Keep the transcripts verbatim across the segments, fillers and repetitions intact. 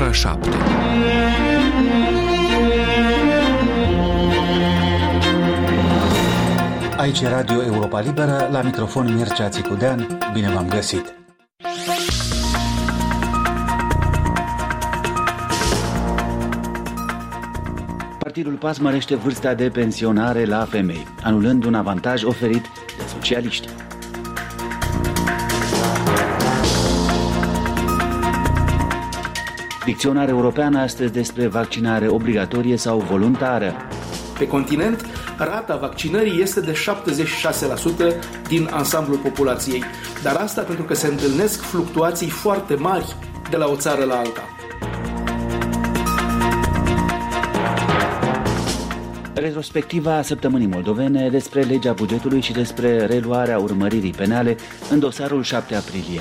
ora șapte. Aici e Radio Europa Liberă, la microfon Mircea Țicudean. Bine v-am găsit! Partidul P A S mărește vârsta de pensionare la femei, anulând un avantaj oferit de socialiști. Dicționar european astăzi despre vaccinare obligatorie sau voluntară. Pe continent, rata vaccinării este de șaptezeci și șase la sută din ansamblul populației, dar asta pentru că se întâlnesc fluctuații foarte mari de la o țară la alta. Retrospectiva săptămânii moldovene despre legea bugetului și despre reluarea urmăririi penale în dosarul șapte aprilie.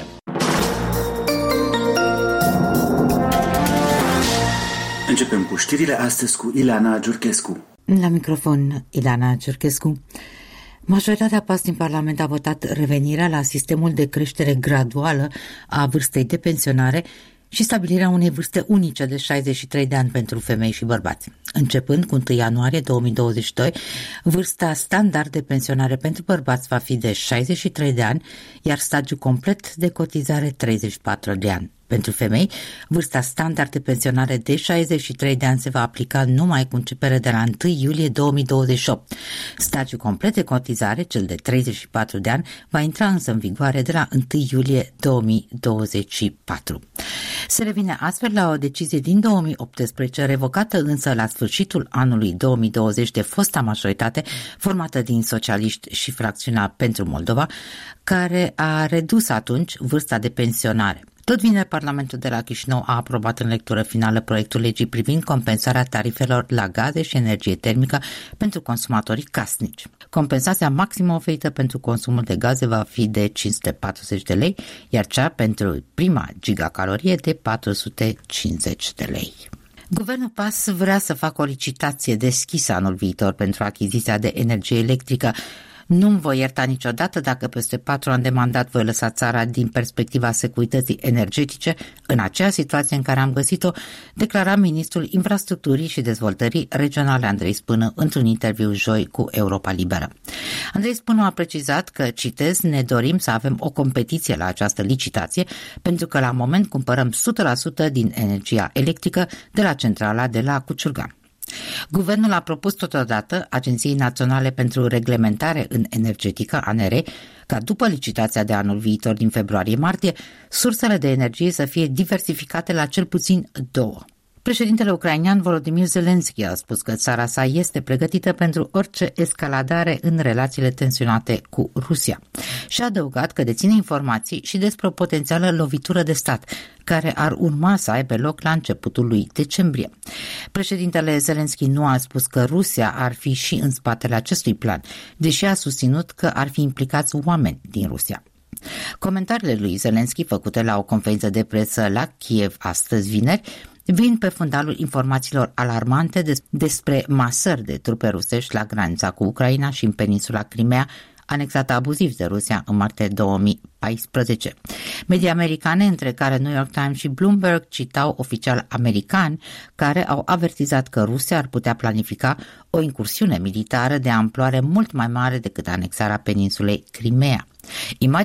Începem cu știrile astăzi cu Ileana Giurchescu. La microfon, Ileana Giurchescu. Majoritatea P A S din Parlament a votat revenirea la sistemul de creștere graduală a vârstei de pensionare și stabilirea unei vârste unice de șaizeci și trei de ani pentru femei și bărbați. Începând cu întâi ianuarie două mii douăzeci și doi, vârsta standard de pensionare pentru bărbați va fi de șaizeci și trei de ani, iar stagiul complet de cotizare treizeci și patru de ani. Pentru femei, vârsta standard de pensionare de șaizeci și trei de ani se va aplica numai cu începere de la întâi iulie două mii douăzeci și opt. Stagiul complet de cotizare, cel de treizeci și patru de ani, va intra însă în vigoare de la întâi iulie două mii douăzeci și patru. Se revine astfel la o decizie din două mii optsprezece, revocată însă la sfârșitul anului două mii douăzeci de fosta majoritate formată din socialiști și fracțiunea Pentru Moldova, care a redus atunci vârsta de pensionare. Tot vineri, Parlamentul de la Chișinău a aprobat în lectură finală proiectul legii privind compensarea tarifelor la gaze și energie termică pentru consumatorii casnici. Compensația maximă oferită pentru consumul de gaze va fi de cinci sute patruzeci de lei, iar cea pentru prima gigacalorie de patru sute cincizeci de lei. Guvernul P A S vrea să facă o licitație deschisă anul viitor pentru achiziția de energie electrică. Nu-mi voi ierta niciodată dacă peste patru ani de mandat voi lăsa țara din perspectiva securității energetice în aceea situație în care am găsit-o, declara ministrul Infrastructurii și Dezvoltării Regionale Andrei Spână într-un interviu joi cu Europa Liberă. Andrei Spână a precizat că, citez, ne dorim să avem o competiție la această licitație pentru că la moment cumpărăm o sută la sută din energia electrică de la centrala de la Cuciurgan. Guvernul a propus totodată Agenției Naționale pentru Reglementare în Energetică, A N R, ca după licitația de anul viitor din februarie-martie, sursele de energie să fie diversificate la cel puțin două. Președintele ucrainean Volodymyr Zelensky a spus că țara sa este pregătită pentru orice escaladare în relațiile tensionate cu Rusia și a adăugat că deține informații și despre o potențială lovitură de stat care ar urma să aibă loc la începutul lui decembrie. Președintele Zelensky nu a spus că Rusia ar fi și în spatele acestui plan, deși a susținut că ar fi implicați oameni din Rusia. Comentariile lui Zelensky, făcute la o conferință de presă la Kiev astăzi vineri, vin pe fundalul informațiilor alarmante des- despre masări de trupe rusești la granița cu Ucraina și în peninsula Crimea, anexată abuziv de Rusia în martie două mii paisprezece. Media americane, între care New York Times și Bloomberg, citau oficiali americani care au avertizat că Rusia ar putea planifica o incursiune militară de amploare mult mai mare decât anexarea peninsulei Crimea. Imaginea